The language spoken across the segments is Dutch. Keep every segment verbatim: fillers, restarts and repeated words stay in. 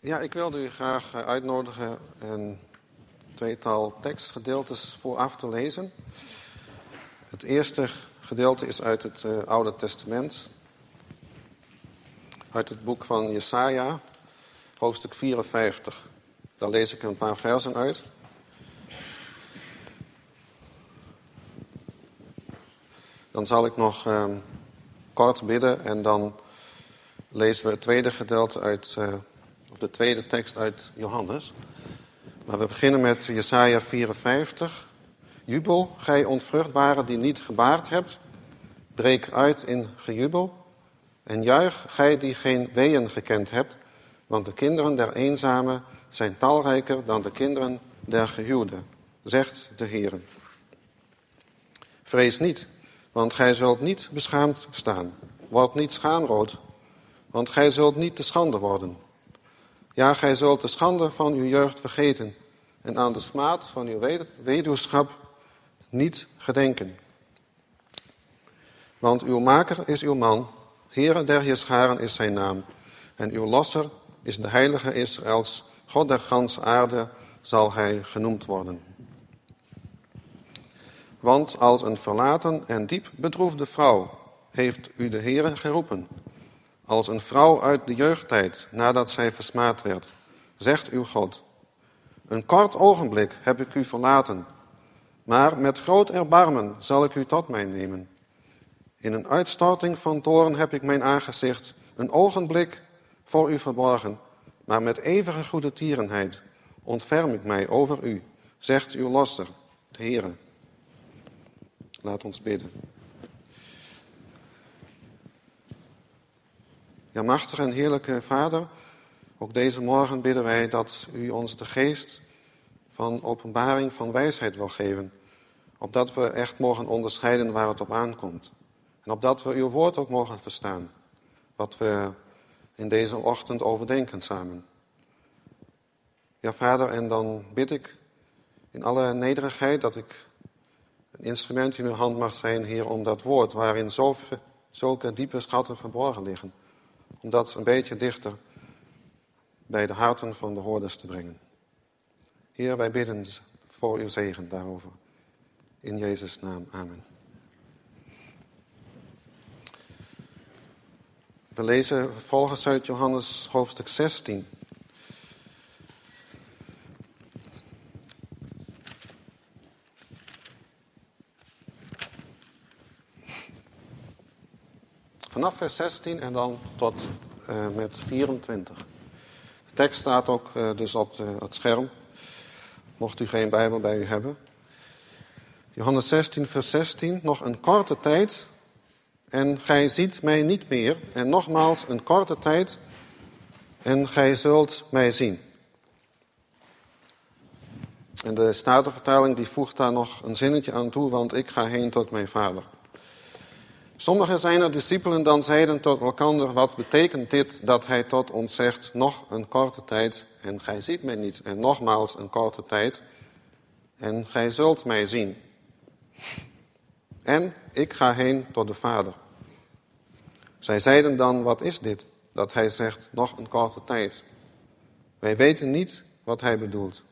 Ja, ik wilde u graag uitnodigen een tweetal tekstgedeeltes vooraf te lezen. Het eerste gedeelte is uit het uh, Oude Testament. Uit het boek van Jesaja, hoofdstuk vierenvijftig. Daar lees ik een paar versen uit. Dan zal ik nog uh, kort bidden en dan lezen we het tweede gedeelte uit, uh, of de tweede tekst uit Johannes. Maar we beginnen met Jesaja vierenvijftig. Jubel, gij onvruchtbare die niet gebaard hebt, breek uit in gejubel. En juich, gij die geen weeën gekend hebt, want de kinderen der eenzamen zijn talrijker dan de kinderen der gehuwden, zegt de Heer. Vrees niet, want gij zult niet beschaamd staan. Word niet schaamrood, want gij zult niet te schande worden. Ja, gij zult de schande van uw jeugd vergeten en aan de smaad van uw weduwschap niet gedenken. Want uw maker is uw man, Heere der Heerscharen is zijn naam. En uw losser is de heilige Israëls, God der ganse aarde zal hij genoemd worden. Want als een verlaten en diep bedroefde vrouw heeft u de Heere geroepen. Als een vrouw uit de jeugdtijd, nadat zij versmaad werd, zegt uw God. Een kort ogenblik heb ik u verlaten, maar met groot erbarmen zal ik u tot mij nemen. In een uitstorting van toorn heb ik mijn aangezicht een ogenblik voor u verborgen, maar met eeuwige goede tierenheid ontferm ik mij over u, zegt uw losser, de Heere. Laat ons bidden. Ja, machtige en heerlijke Vader, ook deze morgen bidden wij dat u ons de geest van openbaring van wijsheid wil geven, opdat we echt mogen onderscheiden waar het op aankomt. En opdat we uw woord ook mogen verstaan, wat we in deze ochtend overdenken samen. Ja, Vader, en dan bid ik in alle nederigheid dat ik een instrument in uw hand mag zijn, Heer, om dat woord waarin zoveel, zulke diepe schatten verborgen liggen, om dat een beetje dichter bij de harten van de hoorders te brengen. Heer, wij bidden voor uw zegen daarover. In Jezus' naam, amen. We lezen vervolgens uit Johannes hoofdstuk zestien. Vanaf vers zestien en dan tot uh, met vierentwintig. De tekst staat ook uh, dus op de, het scherm, mocht u geen Bijbel bij u hebben. Johannes zestien, vers zestien. Nog een korte tijd en gij ziet mij niet meer. En nogmaals een korte tijd en gij zult mij zien. En de Statenvertaling die voegt daar nog een zinnetje aan toe, want ik ga heen tot mijn Vader. Sommige zijner discipelen dan zeiden tot elkander, wat betekent dit dat hij tot ons zegt, nog een korte tijd en gij ziet mij niet. En nogmaals een korte tijd en gij zult mij zien. En ik ga heen tot de Vader. Zij zeiden dan, wat is dit dat hij zegt, nog een korte tijd? Wij weten niet wat hij bedoelt.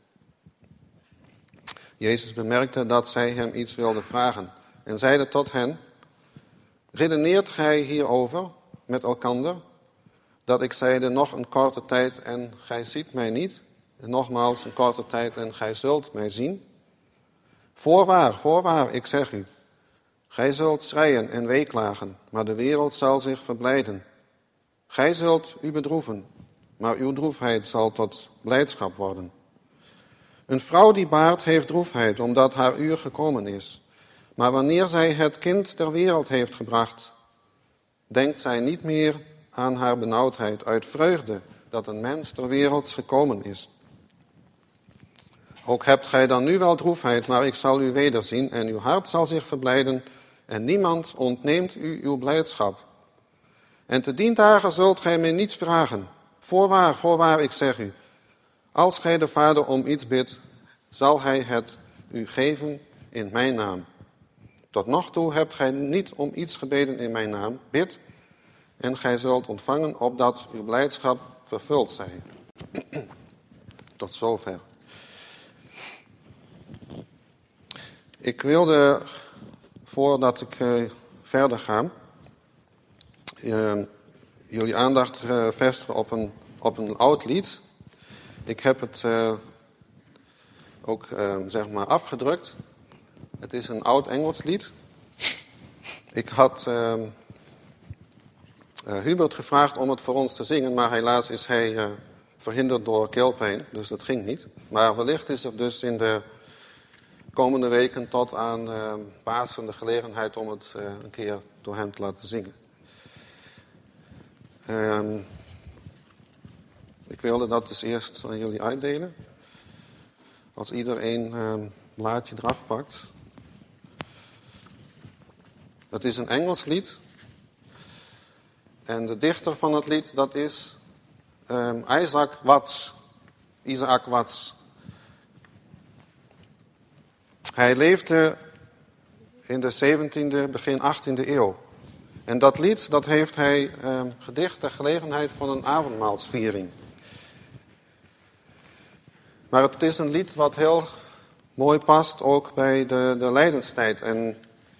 Jezus bemerkte dat zij hem iets wilden vragen en zeide tot hen, redeneert gij hierover met elkander, dat ik zeide nog een korte tijd en gij ziet mij niet, en nogmaals een korte tijd en gij zult mij zien? Voorwaar, voorwaar, ik zeg u, gij zult schreien en weeklagen, maar de wereld zal zich verblijden. Gij zult u bedroeven, maar uw droefheid zal tot blijdschap worden. Een vrouw die baart heeft droefheid, omdat haar uur gekomen is. Maar wanneer zij het kind ter wereld heeft gebracht, denkt zij niet meer aan haar benauwdheid uit vreugde dat een mens ter wereld gekomen is. Ook hebt gij dan nu wel droefheid, maar ik zal u wederzien en uw hart zal zich verblijden en niemand ontneemt u uw blijdschap. En te dien dagen zult gij mij niets vragen. Voorwaar, voorwaar, ik zeg u, als gij de Vader om iets bidt, zal hij het u geven in mijn naam. Tot nog toe hebt gij niet om iets gebeden in mijn naam. Bid en gij zult ontvangen, opdat uw blijdschap vervuld zij. Tot zover. Ik wilde, voordat ik uh, verder ga, uh, jullie aandacht uh, vestigen op een, op een oud lied. Ik heb het uh, ook uh, zeg maar afgedrukt. Het is een oud Engels lied. Ik had uh, uh, Hubert gevraagd om het voor ons te zingen, maar helaas is hij uh, verhinderd door keelpijn, dus dat ging niet. Maar wellicht is er dus in de komende weken tot aan uh, Pasen de gelegenheid om het uh, een keer door hem te laten zingen. Uh, ik wilde dat dus eerst aan jullie uitdelen. Als iedereen een blaadje eraf pakt. Dat is een Engels lied. En de dichter van het lied, dat is um, Isaac Watts. Isaac Watts. Hij leefde in de zeventiende, begin achttiende eeuw. En dat lied, dat heeft hij um, gedicht ter gelegenheid van een avondmaalsviering. Maar het is een lied wat heel mooi past ook bij de, de lijdenstijd. En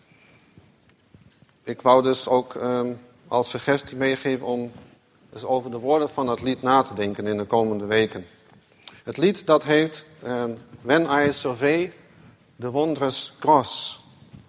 ik wou dus ook um, als suggestie meegeven om dus over de woorden van het lied na te denken in de komende weken. Het lied dat heet um, When I Survey the Wondrous Cross.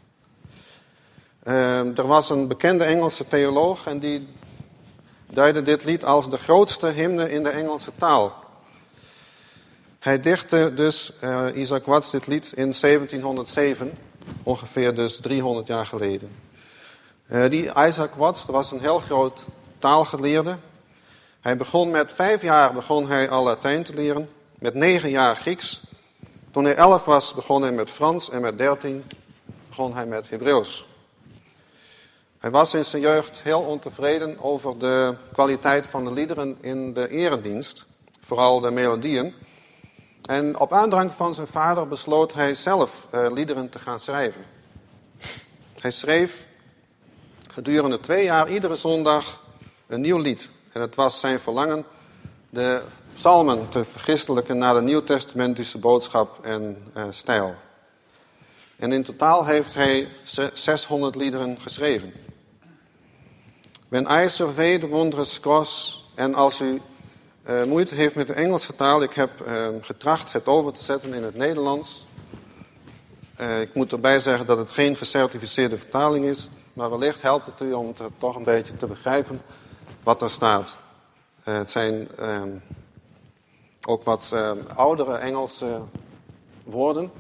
Um, er was een bekende Engelse theoloog en die duidde dit lied als de grootste hymne in de Engelse taal. Hij dichtte dus, uh, Isaac Watts, dit lied in zeventienhonderdzeven, ongeveer dus driehonderd jaar geleden. Uh, die Isaac Watts was een heel groot taalgeleerde. Hij begon met vijf jaar begon hij al Latijn te leren, met negen jaar Grieks. Toen hij elf was begon hij met Frans en met dertien begon hij met Hebreeuws. Hij was in zijn jeugd heel ontevreden over de kwaliteit van de liederen in de eredienst, vooral de melodieën. En op aandrang van zijn vader besloot hij zelf uh, liederen te gaan schrijven. Hij schreef gedurende twee jaar iedere zondag een nieuw lied. En het was zijn verlangen de psalmen te verchristelijken naar de nieuwtestamentische boodschap en uh, stijl. En in totaal heeft hij zeshonderd liederen geschreven. When I Survey the Wondrous Cross, en als u uh, moeite heeft met de Engelse taal, ik heb uh, getracht het over te zetten in het Nederlands. Uh, ik moet erbij zeggen dat het geen gecertificeerde vertaling is, maar wellicht helpt het u om het toch een beetje te begrijpen wat er staat. Uh, het zijn uh, ook wat uh, oudere Engelse woorden.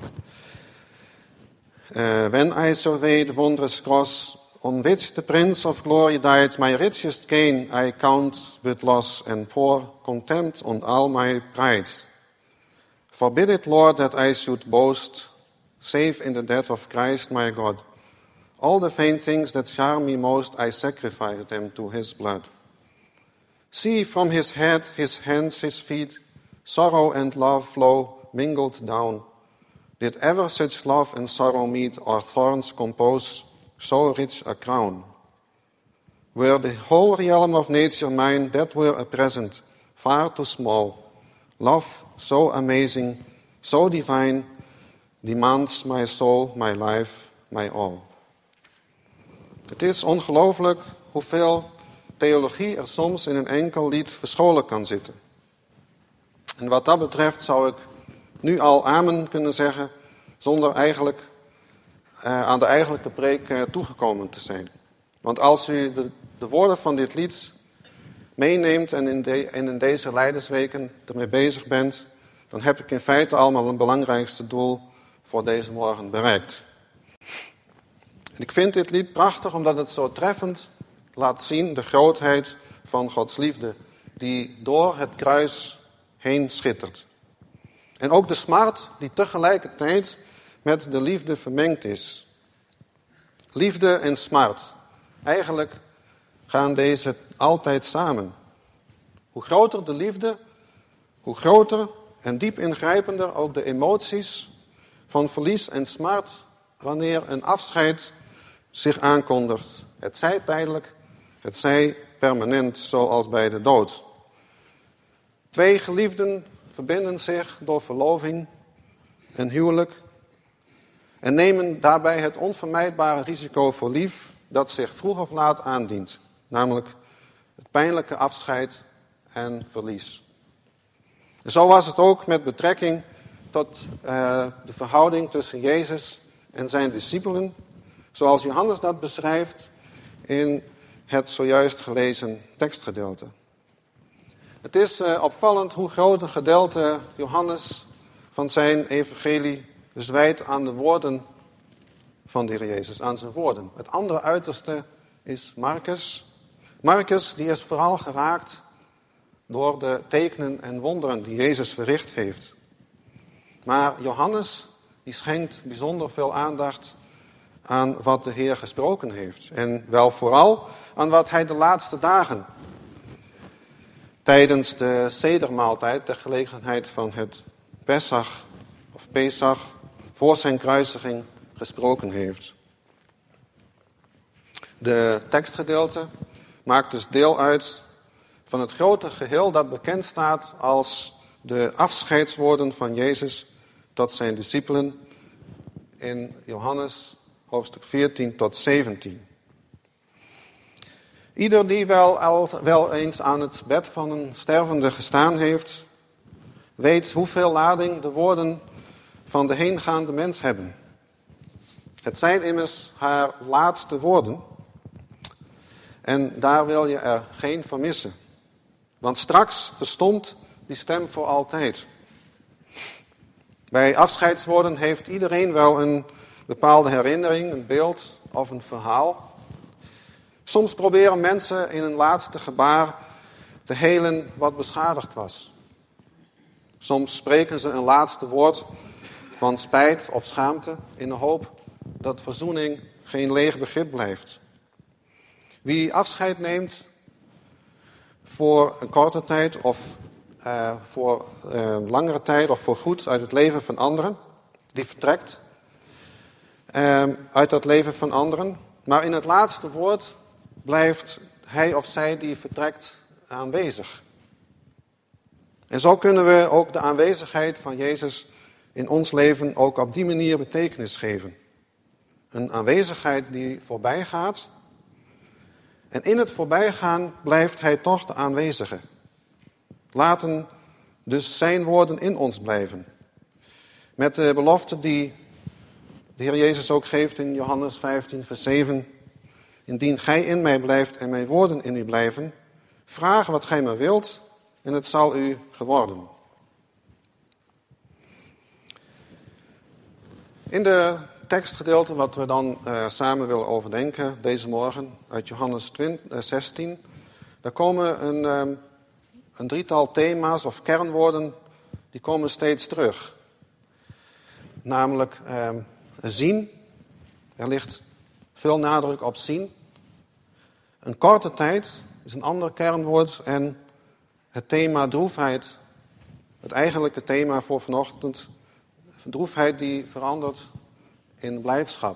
Uh, when I survey the wondrous cross, on which the Prince of Glory died, my richest gain I count but loss, and pour contempt on all my pride. Forbid it, Lord, that I should boast, save in the death of Christ my God. All the vain things that charm me most, I sacrifice them to his blood. See from his head, his hands, his feet, sorrow and love flow mingled down. Did ever such love and sorrow meet, or thorns compose so rich a crown? Were the whole realm of nature mine, that were a present, far too small. Love so amazing, so divine, demands my soul, my life, my all. Het is ongelooflijk hoeveel theologie er soms in een enkel lied verscholen kan zitten. En wat dat betreft zou ik nu al amen kunnen zeggen, zonder eigenlijk uh, aan de eigenlijke preek uh, toegekomen te zijn. Want als u de, de woorden van dit lied meeneemt en in, de, en in deze Lijdensweken ermee bezig bent, dan heb ik in feite allemaal het belangrijkste doel voor deze morgen bereikt. En ik vind dit lied prachtig omdat het zo treffend laat zien de grootheid van Gods liefde, die door het kruis heen schittert. En ook de smart die tegelijkertijd met de liefde vermengd is. Liefde en smart. Eigenlijk gaan deze altijd samen. Hoe groter de liefde, hoe groter en diep ingrijpender ook de emoties van verlies en smart wanneer een afscheid zich aankondigt. Het zij tijdelijk, het zij permanent, zoals bij de dood. Twee geliefden verbinden zich door verloving en huwelijk en nemen daarbij het onvermijdbare risico voor lief dat zich vroeg of laat aandient, namelijk het pijnlijke afscheid en verlies. En zo was het ook met betrekking tot uh, de verhouding tussen Jezus en zijn discipelen, zoals Johannes dat beschrijft in het zojuist gelezen tekstgedeelte. Het is uh, opvallend hoe groot een gedeelte Johannes van zijn evangelie dus wijdt aan de woorden van de Heer Jezus, aan zijn woorden. Het andere uiterste is Marcus. Marcus die is vooral geraakt door de tekenen en wonderen die Jezus verricht heeft. Maar Johannes die schenkt bijzonder veel aandacht aan wat de Heer gesproken heeft. En wel vooral aan wat hij de laatste dagen tijdens de sedermaaltijd, ter gelegenheid van het Pesach of Pesach, voor zijn kruisiging gesproken heeft. De tekstgedeelte maakt dus deel uit van het grote geheel dat bekend staat als de afscheidswoorden van Jezus tot zijn discipelen in Johannes hoofdstuk veertien tot zeventien. Ieder die wel, al, wel eens aan het bed van een stervende gestaan heeft, weet hoeveel lading de woorden van de heengaande mens hebben. Het zijn immers haar laatste woorden. En daar wil je er geen van missen. Want straks verstomt die stem voor altijd. Bij afscheidswoorden heeft iedereen wel een bepaalde herinnering, een beeld of een verhaal. Soms proberen mensen in een laatste gebaar te helen wat beschadigd was. Soms spreken ze een laatste woord van spijt of schaamte in de hoop dat verzoening geen leeg begrip blijft. Wie afscheid neemt voor een korte tijd of uh, voor uh, langere tijd of voor goed uit het leven van anderen, die vertrekt uh, uit dat leven van anderen. Maar in het laatste woord blijft hij of zij die vertrekt aanwezig. En zo kunnen we ook de aanwezigheid van Jezus in ons leven ook op die manier betekenis geven. Een aanwezigheid die voorbij gaat. En in het voorbijgaan blijft hij toch de aanwezige. Laten dus zijn woorden in ons blijven. Met de belofte die de Heer Jezus ook geeft in Johannes vijftien vers zeven. Indien gij in mij blijft en mijn woorden in u blijven, vraag wat gij maar wilt en het zal u geworden. In de tekstgedeelte wat we dan uh, samen willen overdenken deze morgen uit Johannes twintig, uh, zestien. Daar komen een, um, een drietal thema's of kernwoorden die komen steeds terug. Namelijk um, zien. Er ligt veel nadruk op zien. Een korte tijd is een ander kernwoord en het thema droefheid. Het eigenlijke thema voor vanochtend. Droefheid die verandert in blijdschap.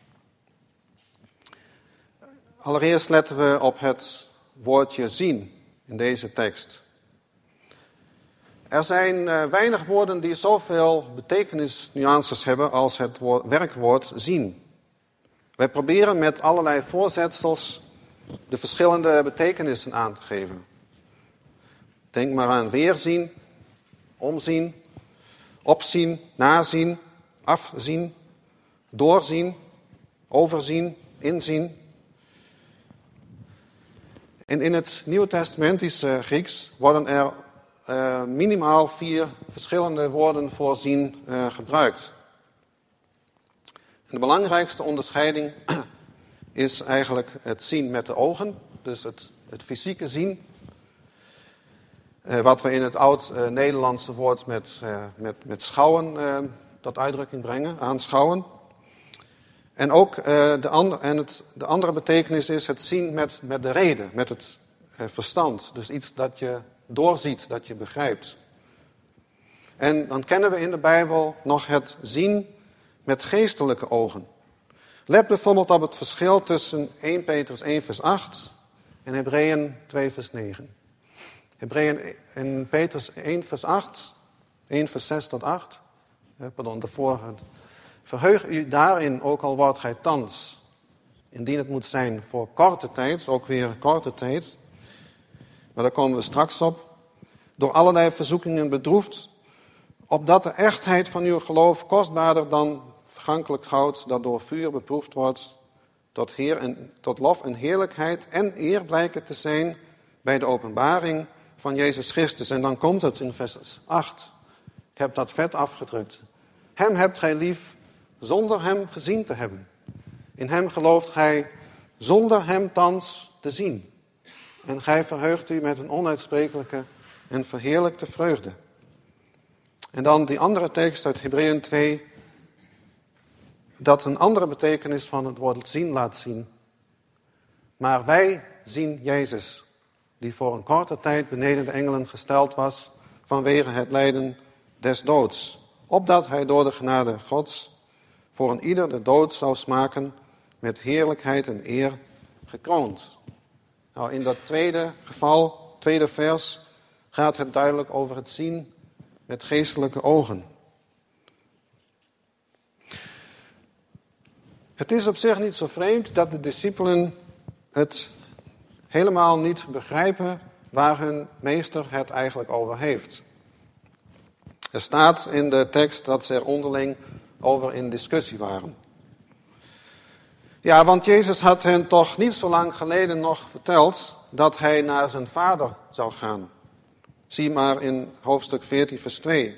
Allereerst letten we op het woordje zien in deze tekst. Er zijn uh, weinig woorden die zoveel betekenisnuances hebben als het woord, werkwoord zien. Wij proberen met allerlei voorzetsels de verschillende betekenissen aan te geven. Denk maar aan weerzien, omzien, opzien, nazien, afzien, doorzien, overzien, inzien. En in het Nieuwtestamentische Grieks worden er uh, minimaal vier verschillende woorden voor zien uh, gebruikt. En de belangrijkste onderscheiding is eigenlijk het zien met de ogen, dus het, het fysieke zien. Uh, wat we in het oud-Nederlandse uh, woord met, uh, met, met schouwen uh, tot uitdrukking brengen, aanschouwen. En ook uh, de, and- en het, de andere betekenis is het zien met, met de reden, met het uh, verstand. Dus iets dat je doorziet, dat je begrijpt. En dan kennen we in de Bijbel nog het zien met geestelijke ogen. Let bijvoorbeeld op het verschil tussen eerste Petrus één vers acht en Hebreeën twee vers negen. Hebreeën in Petrus één vers acht, één vers zes tot acht. Eh, pardon, de vorige. Verheug u daarin, ook al wordt gij thans, indien het moet zijn voor korte tijd, ook weer korte tijd, maar daar komen we straks op, door allerlei verzoekingen bedroefd, opdat de echtheid van uw geloof kostbaarder dan vergankelijk goud, dat door vuur beproefd wordt, tot, heer en, tot lof en heerlijkheid en eer blijken te zijn bij de openbaring van Jezus Christus. En dan komt het in vers acht. Ik heb dat vet afgedrukt. Hem hebt gij lief, zonder hem gezien te hebben. In hem gelooft gij, zonder hem thans te zien. En gij verheugt u met een onuitsprekelijke en verheerlijkte vreugde. En dan die andere tekst uit Hebreeën twee, dat een andere betekenis van het woord zien laat zien. Maar wij zien Jezus, die voor een korte tijd beneden de engelen gesteld was, vanwege het lijden des doods, opdat hij door de genade Gods voor een ieder de dood zou smaken, met heerlijkheid en eer gekroond. Nou, in dat tweede geval, tweede vers, gaat het duidelijk over het zien met geestelijke ogen. Het is op zich niet zo vreemd dat de discipelen het helemaal niet begrijpen waar hun meester het eigenlijk over heeft. Er staat in de tekst dat ze er onderling over in discussie waren. Ja, want Jezus had hen toch niet zo lang geleden nog verteld dat hij naar zijn vader zou gaan. Zie maar in hoofdstuk veertien vers twee.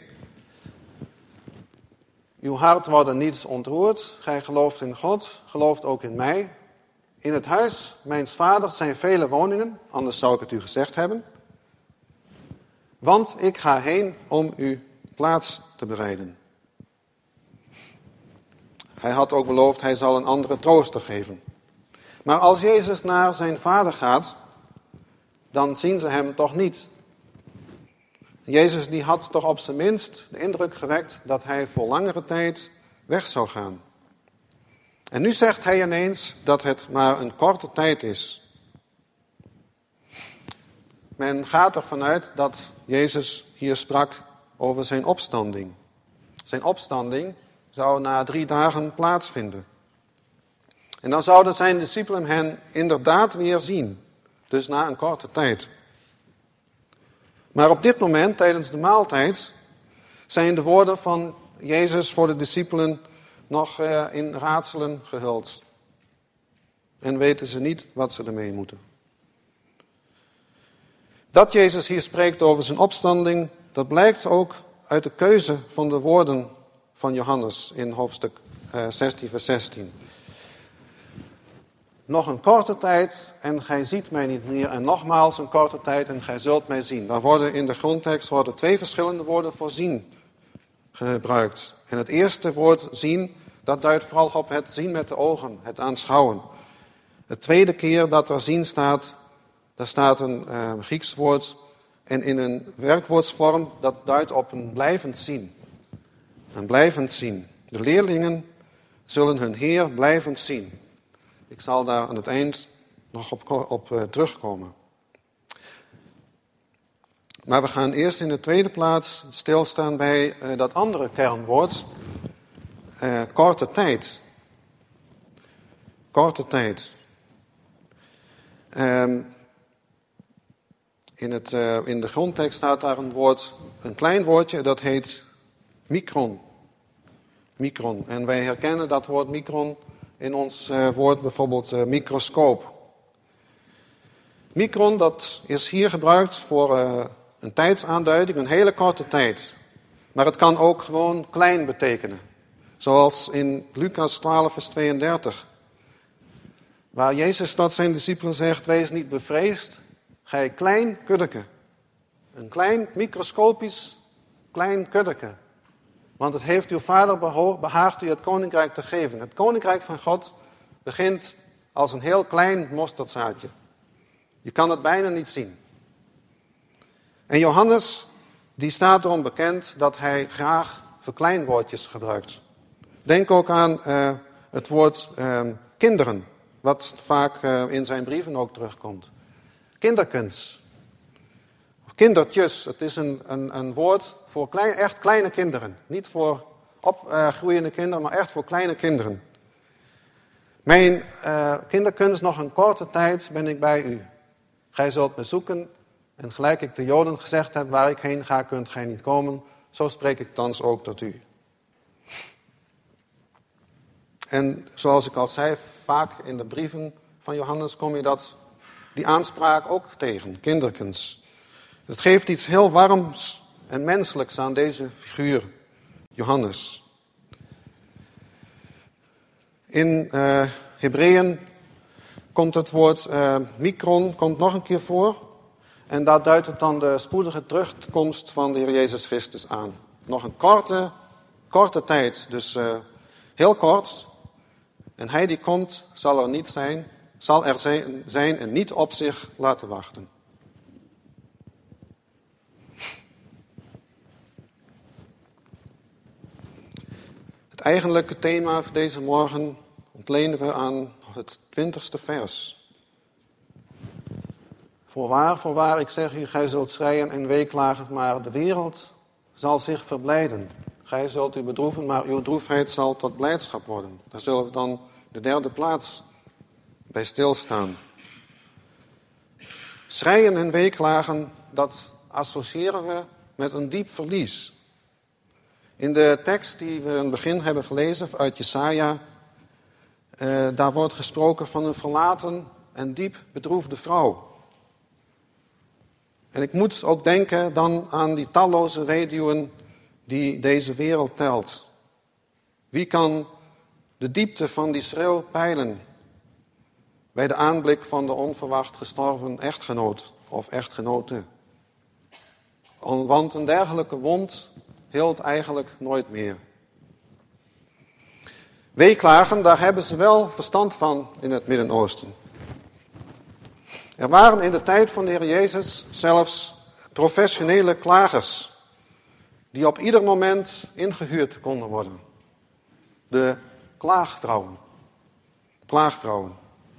Uw hart wordt niet ontroerd, gij gelooft in God, gelooft ook in mij. In het huis mijns vaders zijn vele woningen, anders zou ik het u gezegd hebben. Want ik ga heen om u plaats te bereiden. Hij had ook beloofd, hij zal een andere trooster geven. Maar als Jezus naar zijn vader gaat, dan zien ze hem toch niet. Jezus die had toch op zijn minst de indruk gewekt dat hij voor langere tijd weg zou gaan. En nu zegt hij ineens dat het maar een korte tijd is. Men gaat ervan uit dat Jezus hier sprak over zijn opstanding. Zijn opstanding zou na drie dagen plaatsvinden. En dan zouden zijn discipelen hen inderdaad weer zien. Dus na een korte tijd. Maar op dit moment, tijdens de maaltijd, zijn de woorden van Jezus voor de discipelen nog in raadselen gehuld. En weten ze niet wat ze ermee moeten. Dat Jezus hier spreekt over zijn opstanding, dat blijkt ook uit de keuze van de woorden van Johannes in hoofdstuk zestien vers zestien. Nog een korte tijd en gij ziet mij niet meer. En nogmaals een korte tijd en gij zult mij zien. Daar worden in de grondtekst worden twee verschillende woorden voor zien gebruikt. En het eerste woord zien, dat duidt vooral op het zien met de ogen, het aanschouwen. De tweede keer dat er zien staat, daar staat een uh, Grieks woord. En in een werkwoordsvorm, dat duidt op een blijvend zien. Een blijvend zien. De leerlingen zullen hun Heer blijvend zien. Ik zal daar aan het eind nog op, op uh, terugkomen. Maar we gaan eerst in de tweede plaats stilstaan bij uh, dat andere kernwoord. Uh, korte tijd. Korte tijd. Um, in, het, uh, in de grondtekst staat daar een woord, een klein woordje, dat heet micron. Micron. En wij herkennen dat woord micron in ons uh, woord bijvoorbeeld uh, microscoop. Micron, dat is hier gebruikt voor uh, een tijdsaanduiding, een hele korte tijd. Maar het kan ook gewoon klein betekenen. Zoals in Lucas twaalf vers tweeëndertig. Waar Jezus tot zijn discipelen zegt, wees niet bevreesd, gij klein kuddeke. Een klein microscopisch klein kuddeke. Want het heeft uw vader behaagd u het koninkrijk te geven. Het koninkrijk van God begint als een heel klein mosterdzaadje. Je kan het bijna niet zien. En Johannes, die staat erom bekend dat hij graag verkleinwoordjes gebruikt. Denk ook aan uh, het woord uh, kinderen, wat vaak uh, in zijn brieven ook terugkomt. Kinderkens. kindertjes. Het is een, een, een woord voor klein, echt kleine kinderen. Niet voor opgroeiende kinderen, maar echt voor kleine kinderen. Mijn uh, kinderkunst, nog een korte tijd ben ik bij u. Gij zult me zoeken en gelijk ik de Joden gezegd heb, waar ik heen ga, kunt gij niet komen. Zo spreek ik thans ook tot u. En zoals ik al zei, vaak in de brieven van Johannes kom je dat, die aanspraak ook tegen, kinderkens. Het geeft iets heel warms en menselijks aan deze figuur, Johannes. In uh, Hebreeën komt het woord uh, mikron komt nog een keer voor. En daar duidt het dan de spoedige terugkomst van de Heer Jezus Christus aan. Nog een korte, korte tijd, dus uh, heel kort. En hij die komt, zal er niet zijn, zal er zijn en niet op zich laten wachten. Het eigenlijke thema voor deze morgen ontlenen we aan het twintigste vers. Voorwaar, voorwaar, ik zeg u, gij zult schreien en weeklagen, maar de wereld zal zich verblijden. Gij zult u bedroeven, maar uw droefheid zal tot blijdschap worden. Daar zullen we dan de derde plaats bij stilstaan. Schreien en weeklagen, dat associëren we met een diep verlies. In de tekst die we in het begin hebben gelezen uit Jesaja, uh, daar wordt gesproken van een verlaten en diep bedroefde vrouw. En ik moet ook denken dan aan die talloze weduwen die deze wereld telt. Wie kan de diepte van die schreeuw peilen bij de aanblik van de onverwacht gestorven echtgenoot of echtgenote? Want een dergelijke wond heelt eigenlijk nooit meer. Weeklagen, daar hebben ze wel verstand van in het Midden-Oosten. Er waren in de tijd van de Heer Jezus zelfs professionele klagers, die op ieder moment ingehuurd konden worden. De klaagvrouwen. Klaagvrouwen.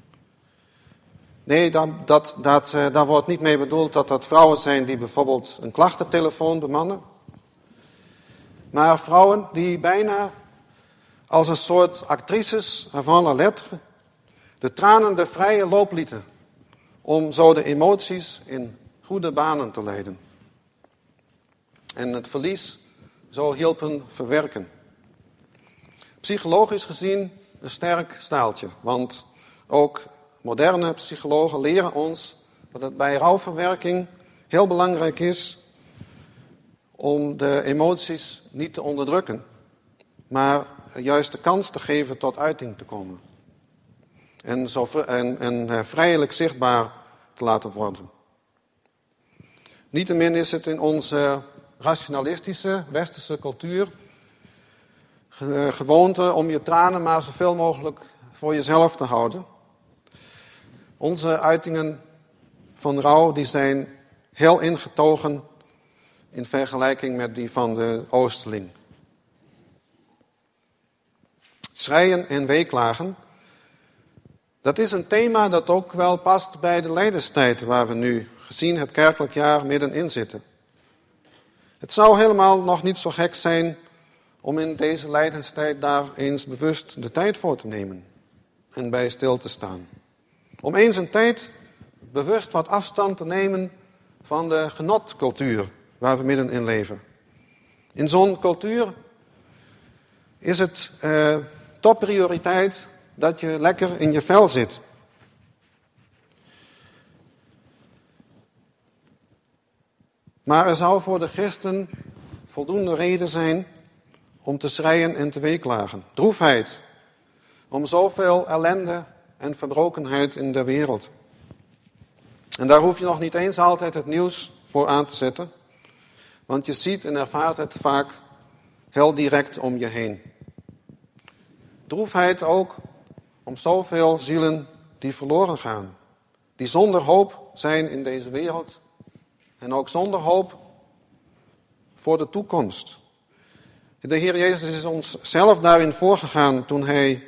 Nee, dat, dat, dat, uh, daar wordt niet mee bedoeld dat dat vrouwen zijn die bijvoorbeeld een klachtentelefoon bemannen. Maar vrouwen die bijna als een soort actrices avant la lettre de tranen de vrije loop lieten, om zo de emoties in goede banen te leiden. En het verlies zo hielpen verwerken. Psychologisch gezien een sterk staaltje. Want ook moderne psychologen leren ons dat het bij rouwverwerking heel belangrijk is om de emoties niet te onderdrukken, maar juist de kans te geven tot uiting te komen. En, zo, en, en vrijelijk zichtbaar te laten worden. Niettemin is het in onze rationalistische westerse cultuur gewoonte om je tranen maar zoveel mogelijk voor jezelf te houden. Onze uitingen van rouw die zijn heel ingetogen in vergelijking met die van de Oosterling. Schreien en weeklagen, dat is een thema dat ook wel past bij de lijdenstijd waar we nu, gezien het kerkelijk jaar, middenin zitten. Het zou helemaal nog niet zo gek zijn om in deze lijdenstijd daar eens bewust de tijd voor te nemen en bij stil te staan. Om eens een tijd bewust wat afstand te nemen van de genotcultuur waar we middenin leven. In zo'n cultuur is het uh, topprioriteit dat je lekker in je vel zit. Maar er zou voor de christen voldoende reden zijn om te schreien en te weeklagen. Droefheid, om zoveel ellende en verbrokenheid in de wereld. En daar hoef je nog niet eens altijd het nieuws voor aan te zetten, want je ziet en ervaart het vaak heel direct om je heen. Droefheid ook om zoveel zielen die verloren gaan, die zonder hoop zijn in deze wereld en ook zonder hoop voor de toekomst. De Heer Jezus is ons zelf daarin voorgegaan toen hij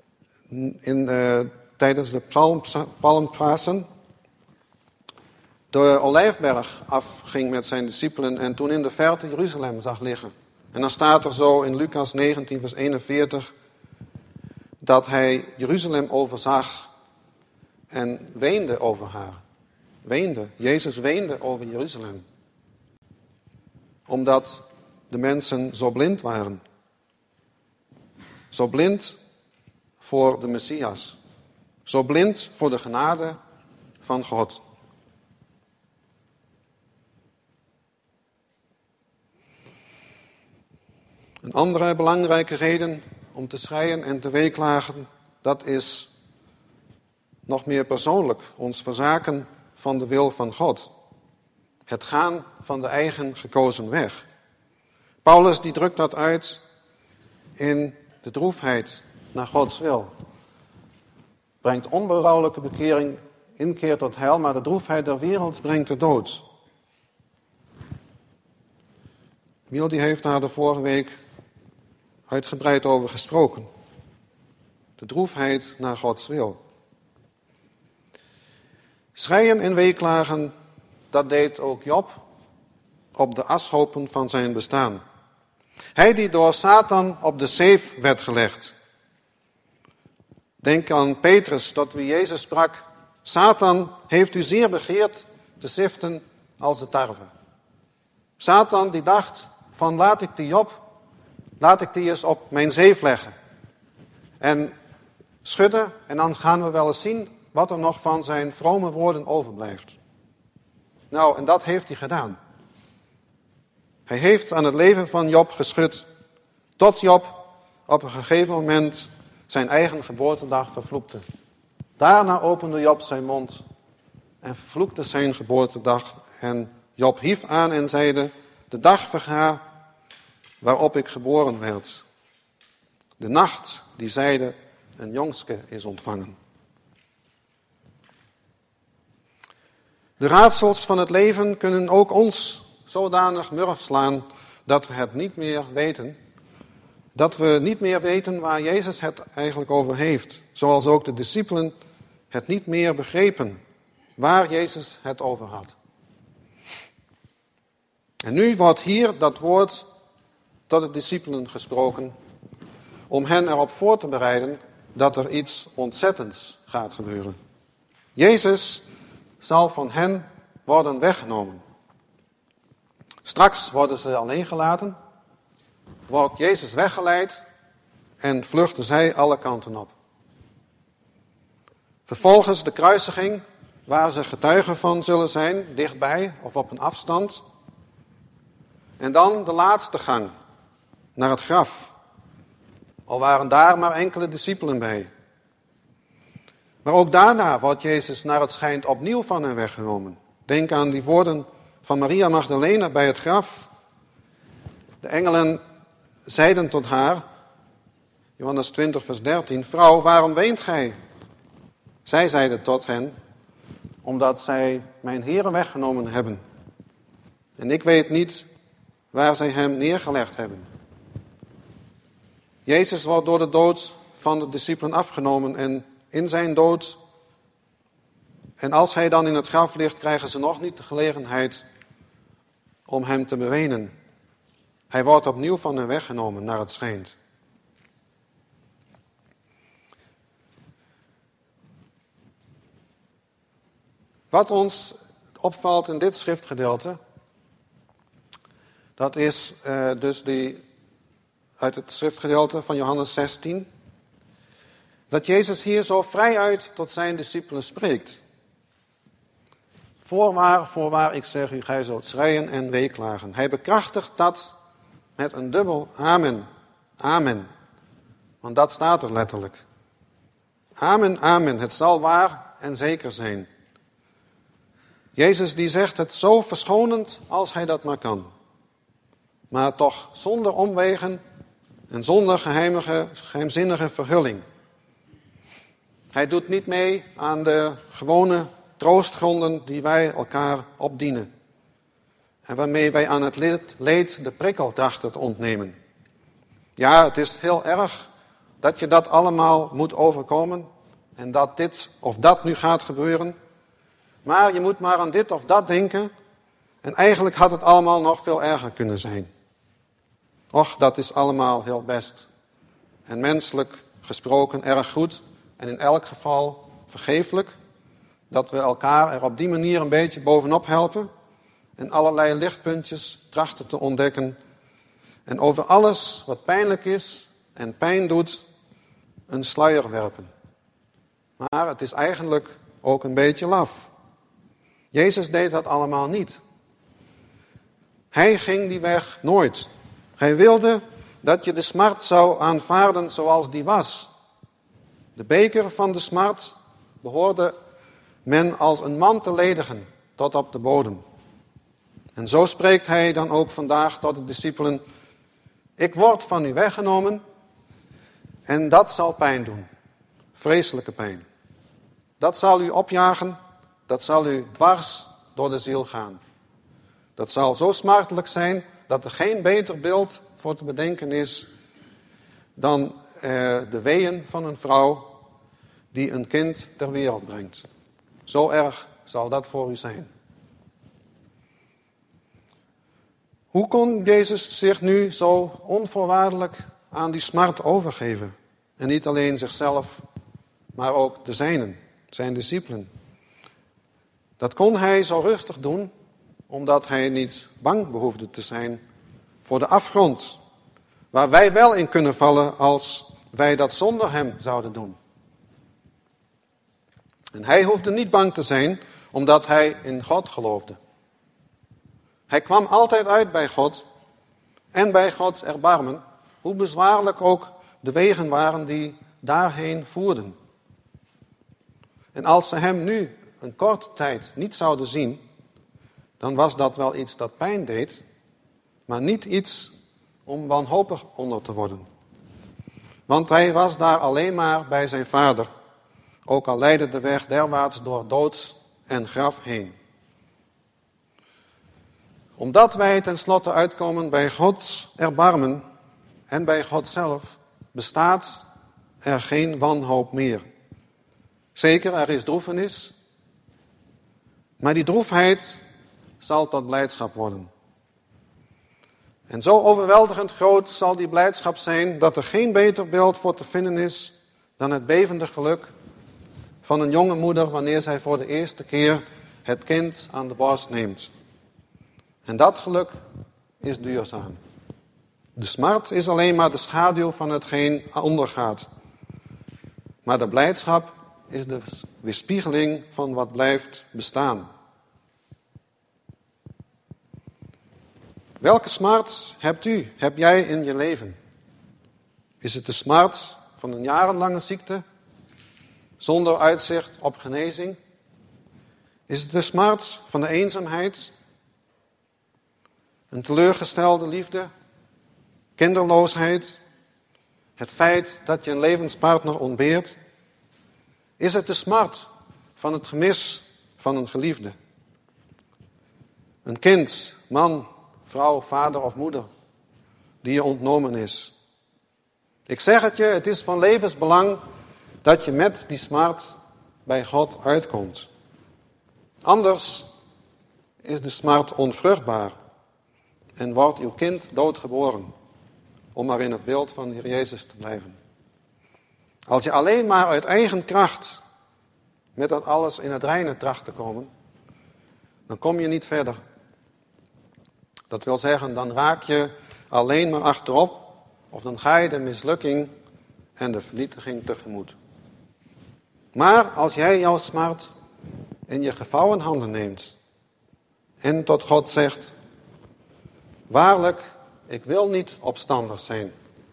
in, uh, tijdens de Palmpasen de de Olijfberg afging met zijn discipelen en toen in de verte Jeruzalem zag liggen. En dan staat er zo in Lucas negentien vers eenenveertig dat hij Jeruzalem overzag en weende over haar. Weende. Jezus weende over Jeruzalem. Omdat de mensen zo blind waren. Zo blind voor de Messias. Zo blind voor de genade van God. Een andere belangrijke reden om te schreien en te weeklagen, dat is nog meer persoonlijk, ons verzaken van de wil van God. Het gaan van de eigen gekozen weg. Paulus die drukt dat uit in de droefheid naar Gods wil. Brengt onberouwelijke bekering, inkeer tot heil, maar de droefheid der wereld brengt de dood. Wiel die heeft daar de vorige week uitgebreid over gesproken. De droefheid naar Gods wil. Schreien en weeklagen, dat deed ook Job op de ashopen van zijn bestaan. Hij die door Satan op de zeef werd gelegd. Denk aan Petrus, tot wie Jezus sprak: Satan heeft u zeer begeerd te siften als de tarwe. Satan die dacht van laat ik die Job, laat ik die eens op mijn zeef leggen. En schudden en dan gaan we wel eens zien wat er nog van zijn vrome woorden overblijft. Nou, en dat heeft hij gedaan. Hij heeft aan het leven van Job geschud, tot Job op een gegeven moment zijn eigen geboortedag vervloekte. Daarna opende Job zijn mond en vervloekte zijn geboortedag. En Job hief aan en zeide: de dag verga waarop ik geboren werd. De nacht die zeide: een jongske is ontvangen. De raadsels van het leven kunnen ook ons zodanig murf slaan dat we het niet meer weten. Dat we niet meer weten waar Jezus het eigenlijk over heeft. Zoals ook de discipelen het niet meer begrepen waar Jezus het over had. En nu wordt hier dat woord tot de discipelen gesproken om hen erop voor te bereiden dat er iets ontzettends gaat gebeuren. Jezus zal van hen worden weggenomen. Straks worden ze alleen gelaten, wordt Jezus weggeleid en vluchten zij alle kanten op. Vervolgens de kruisiging, waar ze getuigen van zullen zijn, dichtbij of op een afstand. En dan de laatste gang, naar het graf. Al waren daar maar enkele discipelen bij. Maar ook daarna wordt Jezus naar het schijnt opnieuw van hen weggenomen. Denk aan die woorden van Maria Magdalena bij het graf. De engelen zeiden tot haar, Johannes twintig vers dertien, vrouw, waarom weent gij? Zij zeiden tot hen, omdat zij mijn Heere weggenomen hebben. En ik weet niet waar zij hem neergelegd hebben. Jezus wordt door de dood van de discipelen afgenomen en in zijn dood, en als hij dan in het graf ligt, krijgen ze nog niet de gelegenheid om hem te bewenen. Hij wordt opnieuw van hen weggenomen, naar het schijnt. Wat ons opvalt in dit schriftgedeelte, dat is uh, dus die, uit het schriftgedeelte van Johannes zestien, dat Jezus hier zo vrijuit tot zijn discipelen spreekt. Voorwaar, voorwaar, ik zeg u, gij zult schreien en weeklagen. Hij bekrachtigt dat met een dubbel amen, amen. Want dat staat er letterlijk. Amen, amen, het zal waar en zeker zijn. Jezus die zegt het zo verschonend als hij dat maar kan. Maar toch zonder omwegen en zonder geheimige, geheimzinnige verhulling. Hij doet niet mee aan de gewone troostgronden die wij elkaar opdienen. En waarmee wij aan het leed de prikkel trachten te ontnemen. Ja, het is heel erg dat je dat allemaal moet overkomen. En dat dit of dat nu gaat gebeuren. maar je moet maar aan dit of dat denken. En eigenlijk had het allemaal nog veel erger kunnen zijn. Och, dat is allemaal heel best. En menselijk gesproken erg goed. En in elk geval vergeeflijk. Dat we elkaar er op die manier een beetje bovenop helpen. En allerlei lichtpuntjes trachten te ontdekken. En over alles wat pijnlijk is en pijn doet, een sluier werpen. Maar het is eigenlijk ook een beetje laf. Jezus deed dat allemaal niet. Hij ging die weg nooit. Hij wilde dat je de smart zou aanvaarden zoals die was. De beker van de smart behoorde men als een man te ledigen tot op de bodem. En zo spreekt hij dan ook vandaag tot de discipelen. Ik word van u weggenomen en dat zal pijn doen. Vreselijke pijn. Dat zal u opjagen, dat zal u dwars door de ziel gaan. Dat zal zo smartelijk zijn dat er geen beter beeld voor te bedenken is dan eh, de weeën van een vrouw die een kind ter wereld brengt. Zo erg zal dat voor u zijn. Hoe kon Jezus zich nu zo onvoorwaardelijk aan die smart overgeven? En niet alleen zichzelf, maar ook de zijnen, zijn discipelen. Dat kon hij zo rustig doen, omdat hij niet bang behoefde te zijn voor de afgrond, waar wij wel in kunnen vallen als wij dat zonder hem zouden doen. En hij hoefde niet bang te zijn, omdat hij in God geloofde. Hij kwam altijd uit bij God en bij Gods erbarmen, hoe bezwaarlijk ook de wegen waren die daarheen voerden. En als ze hem nu een korte tijd niet zouden zien, dan was dat wel iets dat pijn deed, maar niet iets om wanhopig onder te worden. Want hij was daar alleen maar bij zijn vader, ook al leidde de weg derwaarts door dood en graf heen. Omdat wij tenslotte uitkomen bij Gods erbarmen en bij God zelf, bestaat er geen wanhoop meer. Zeker, er is droefenis, maar die droefheid zal tot blijdschap worden. En zo overweldigend groot zal die blijdschap zijn dat er geen beter beeld voor te vinden is dan het bevende geluk van een jonge moeder wanneer zij voor de eerste keer het kind aan de borst neemt. En dat geluk is duurzaam. De smart is alleen maar de schaduw van hetgeen ondergaat. Maar de blijdschap is de weerspiegeling van wat blijft bestaan. Welke smart hebt u, heb jij in je leven? Is het de smart van een jarenlange ziekte, zonder uitzicht op genezing? Is het de smart van de eenzaamheid? Een teleurgestelde liefde? Kinderloosheid? Het feit dat je een levenspartner ontbeert? Is het de smart van het gemis van een geliefde? Een kind, man, vrouw, vader of moeder die je ontnomen is. Ik zeg het je, het is van levensbelang dat je met die smart bij God uitkomt. Anders is de smart onvruchtbaar en wordt uw kind doodgeboren, om maar in het beeld van de Heer Jezus te blijven. Als je alleen maar uit eigen kracht met dat alles in het reine tracht te komen, dan kom je niet verder. Dat wil zeggen, dan raak je alleen maar achterop, of dan ga je de mislukking en de vernietiging tegemoet. Maar als jij jouw smart in je gevouwen handen neemt en tot God zegt, waarlijk, ik wil niet opstandig zijn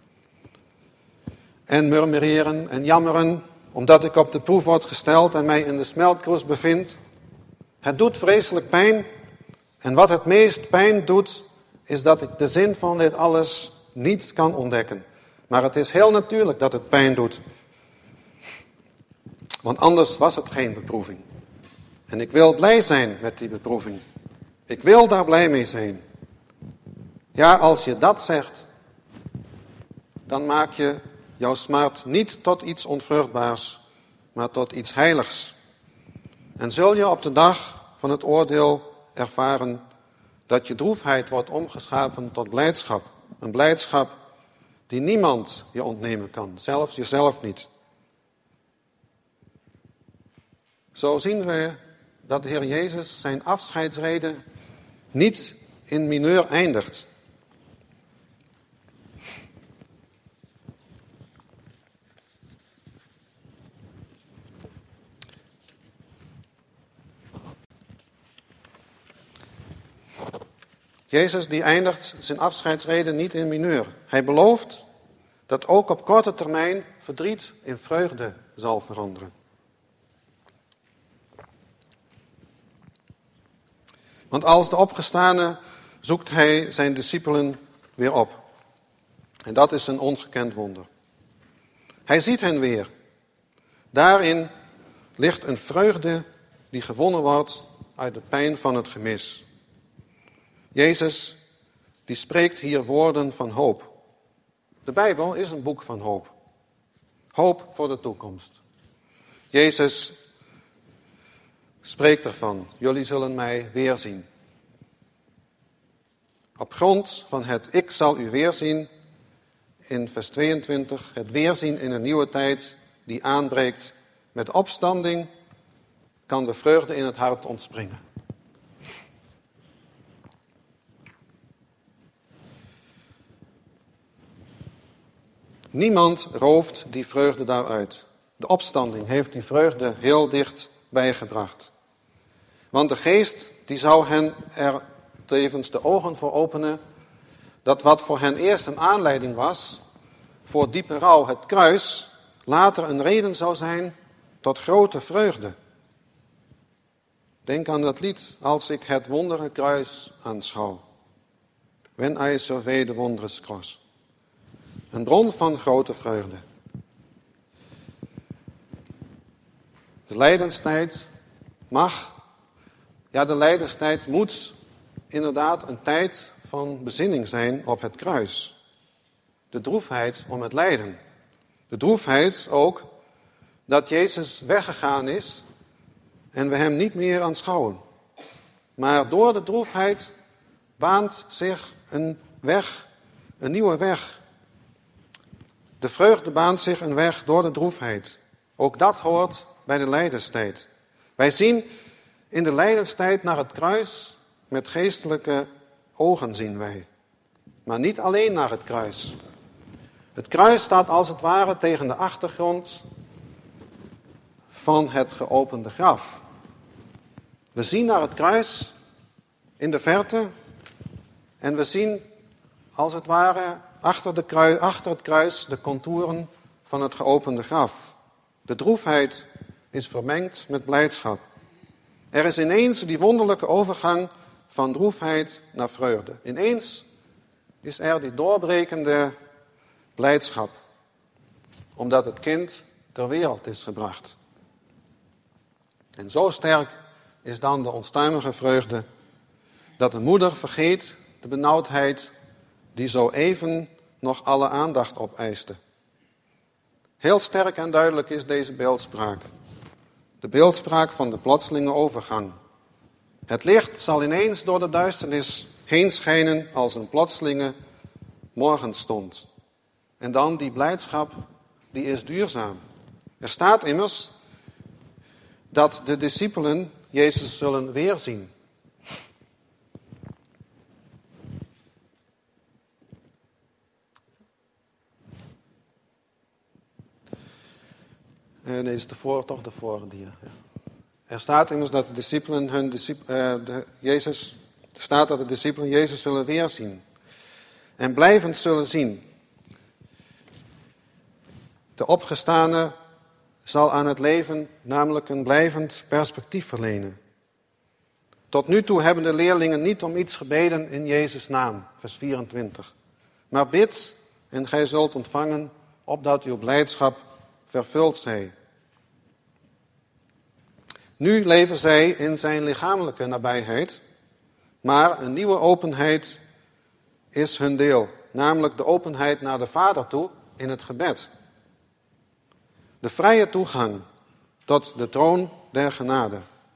en murmureren en jammeren, omdat ik op de proef word gesteld en mij in de smeltkroes bevind. Het doet vreselijk pijn en wat het meest pijn doet, is dat ik de zin van dit alles niet kan ontdekken. Maar het is heel natuurlijk dat het pijn doet. Want anders was het geen beproeving. En ik wil blij zijn met die beproeving. Ik wil daar blij mee zijn. Ja, als je dat zegt, dan maak je jouw smart niet tot iets onvruchtbaars, maar tot iets heiligs. En zul je op de dag van het oordeel ervaren dat je droefheid wordt omgeschapen tot blijdschap. Een blijdschap die niemand je ontnemen kan, zelfs jezelf niet. Zo zien we dat de Heer Jezus zijn afscheidsrede niet in mineur eindigt. Jezus die eindigt zijn afscheidsrede niet in mineur. Hij belooft dat ook op korte termijn verdriet in vreugde zal veranderen. Want als de opgestane zoekt hij zijn discipelen weer op. En dat is een ongekend wonder. Hij ziet hen weer. Daarin ligt een vreugde die gewonnen wordt uit de pijn van het gemis. Jezus die spreekt hier woorden van hoop. De Bijbel is een boek van hoop. Hoop voor de toekomst. Jezus spreekt ervan, jullie zullen mij weerzien. Op grond van het ik zal u weerzien, in vers tweeëntwintig, het weerzien in een nieuwe tijd die aanbreekt met opstanding, kan de vreugde in het hart ontspringen. Niemand rooft die vreugde daaruit. De opstanding heeft die vreugde heel dicht bijgebracht. Want de geest die zou hen er tevens de ogen voor openen, dat wat voor hen eerst een aanleiding was voor diepe rouw, het kruis, later een reden zou zijn tot grote vreugde. Denk aan dat lied, als ik het wondere kruis aanschouw. When I survey the wondrous cross. Een bron van grote vreugde. De lijdenstijd mag, ja de lijdenstijd moet inderdaad een tijd van bezinning zijn op het kruis. De droefheid om het lijden. De droefheid ook dat Jezus weggegaan is en we hem niet meer aanschouwen. Maar door de droefheid baant zich een weg, een nieuwe weg. De vreugde baant zich een weg door de droefheid. Ook dat hoort bij de lijdenstijd. Wij zien in de lijdenstijd naar het kruis met geestelijke ogen zien wij. Maar niet alleen naar het kruis. Het kruis staat als het ware tegen de achtergrond van het geopende graf. We zien naar het kruis in de verte en we zien als het ware achter, de kruis, achter het kruis de contouren van het geopende graf. De droefheid is vermengd met blijdschap. Er is ineens die wonderlijke overgang van droefheid naar vreugde. Ineens is er die doorbrekende blijdschap, omdat het kind ter wereld is gebracht. En zo sterk is dan de onstuimige vreugde, dat een moeder vergeet de benauwdheid die zo even nog alle aandacht opeiste. Heel sterk en duidelijk is deze beeldspraak. De beeldspraak van de plotselinge overgang. Het licht zal ineens door de duisternis heen schijnen als een plotselinge morgenstond. En dan die blijdschap, die is duurzaam. Er staat immers dat de discipelen Jezus zullen weerzien. Nee, is de voor, toch de vorige dia. Ja. Er staat immers dat de discipelen hun discipelen, uh, de, Jezus, er staat dat de discipelen Jezus zullen weerzien. En blijvend zullen zien. De opgestane zal aan het leven namelijk een blijvend perspectief verlenen. Tot nu toe hebben de leerlingen niet om iets gebeden in Jezus' naam, vers vierentwintig. Maar bid en gij zult ontvangen, opdat uw blijdschap vervuld zij. Nu leven zij in zijn lichamelijke nabijheid, maar een nieuwe openheid is hun deel, namelijk de openheid naar de Vader toe in het gebed. De vrije toegang tot de troon der genade.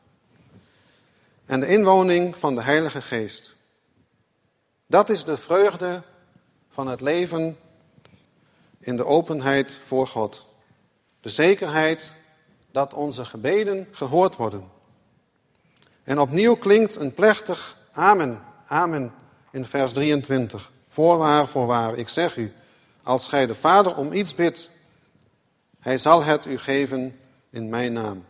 en de inwoning van de Heilige Geest. Dat is de vreugde van het leven in de openheid voor God. De zekerheid dat onze gebeden gehoord worden. En opnieuw klinkt een plechtig amen, amen in vers drieëntwintig. Voorwaar, voorwaar, ik zeg u, als gij de Vader om iets bidt, hij zal het u geven in mijn naam.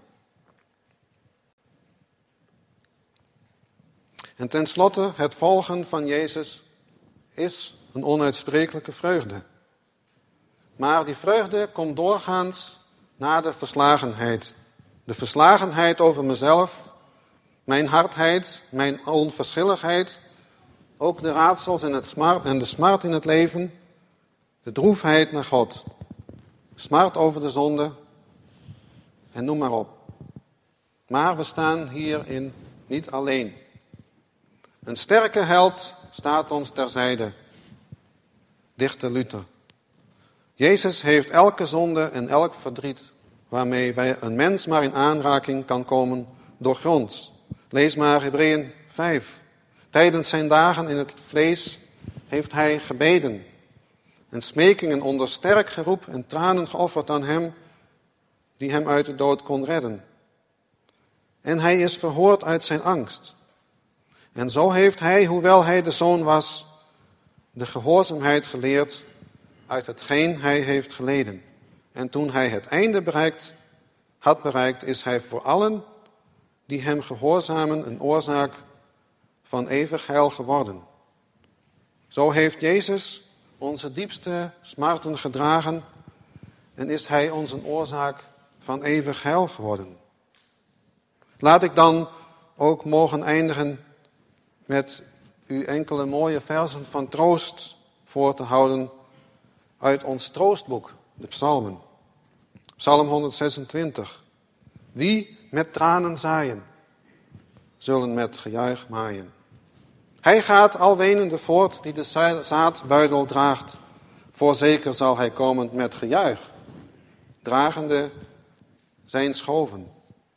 En tenslotte, het volgen van Jezus is een onuitsprekelijke vreugde. Maar die vreugde komt doorgaans na de verslagenheid. De verslagenheid over mezelf, mijn hardheid, mijn onverschilligheid, ook de raadsels en, het smart, en de smart in het leven, de droefheid naar God, smart over de zonde en noem maar op. Maar we staan hierin niet alleen. Een sterke held staat ons terzijde, dichter Luther. Jezus heeft elke zonde en elk verdriet waarmee wij een mens maar in aanraking kan komen doorgronds. Lees maar Hebreeën vijf. Tijdens zijn dagen in het vlees heeft hij gebeden en smekingen onder sterk geroep en tranen geofferd aan hem die hem uit de dood kon redden. En hij is verhoord uit zijn angst. En zo heeft hij, hoewel hij de zoon was, de gehoorzaamheid geleerd uit hetgeen hij heeft geleden. En toen hij het einde bereikt, had bereikt, is hij voor allen die hem gehoorzamen een oorzaak van eeuwig heil geworden. Zo heeft Jezus onze diepste smarten gedragen en is hij ons een oorzaak van eeuwig heil geworden. Laat ik dan ook mogen eindigen met u enkele mooie versen van troost voor te houden uit ons troostboek, de psalmen. Psalm honderdzesentwintig. Wie met tranen zaaien, zullen met gejuich maaien. Hij gaat al wenende voort die de zaadbuidel draagt. Voorzeker zal hij komen met gejuich, dragende zijn schoven.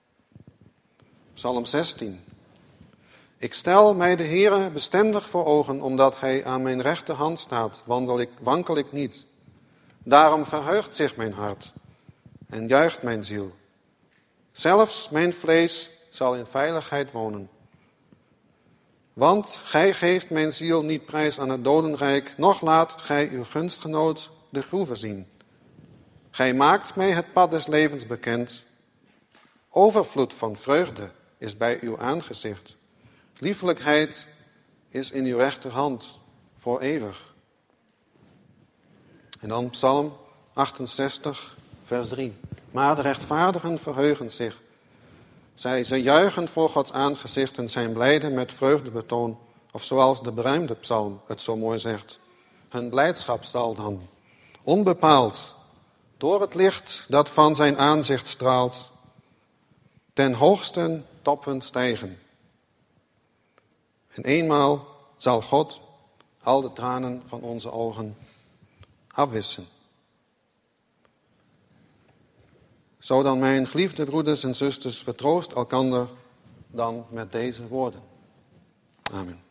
Psalm zestien. Ik stel mij de Heere bestendig voor ogen, omdat hij aan mijn rechterhand staat, wandel ik, wankel ik niet. Daarom verheugt zich mijn hart en juicht mijn ziel. Zelfs mijn vlees zal in veiligheid wonen. Want gij geeft mijn ziel niet prijs aan het dodenrijk, noch laat gij uw gunstgenoot de groeve zien. Gij maakt mij het pad des levens bekend. Overvloed van vreugde is bij uw aangezicht. Liefelijkheid is in uw rechterhand voor eeuwig. En dan Psalm achtenzestig, vers drie. Maar de rechtvaardigen verheugen zich. Zij, ze juichen voor Gods aangezicht en zijn blijde met vreugdebetoon. Of zoals de beruimde psalm het zo mooi zegt. Hun blijdschap zal dan onbepaald door het licht dat van zijn aanzicht straalt ten hoogsten toppunt stijgen. En eenmaal zal God al de tranen van onze ogen afwissen. Zo dan, mijn geliefde broeders en zusters, vertroost elkander dan met deze woorden. Amen.